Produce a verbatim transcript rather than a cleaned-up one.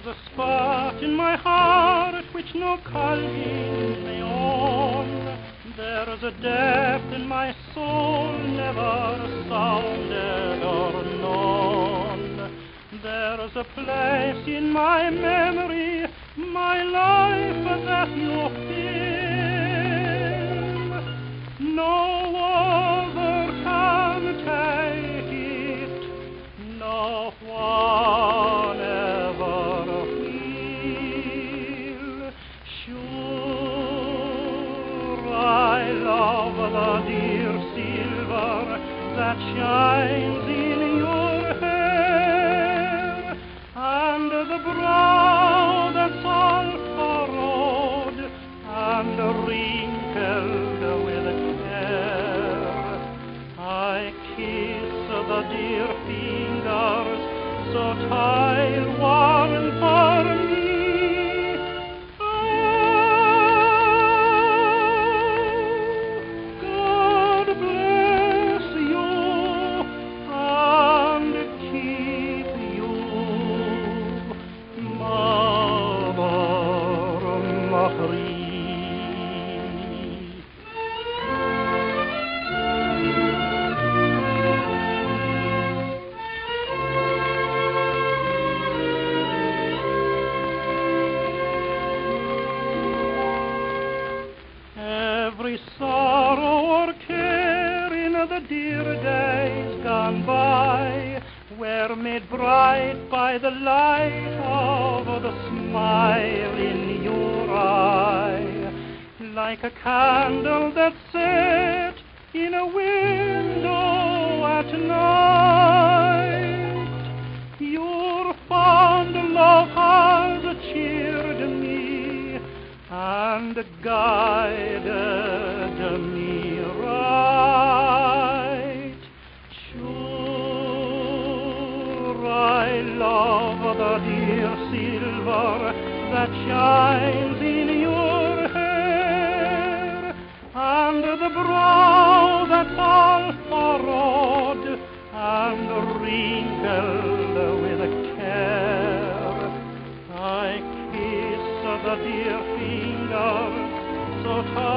There's a spot in my heart which no calling may own. There's a depth in my soul never sounded or known. There's a place in my memory, my life that you fill. No other can take it, no one ever will. Sure, I love the dear silver that shines in your hair, and the brow that's all furrowed and wrinkled with care. I kiss the dear fingers so toil-worn for me. Oh, God bless you and keep you, Mother Marie. Every sorrow or care in the dear days gone by were made bright by the light of the smile in your eye, like a candle that's set in a window at night. Your fond love has cheered me and guided me right. Sure, I love the dear silver that shines in your hair, and the brow that's all furrowed and wrinkled with care. I kiss the dear fingers so tight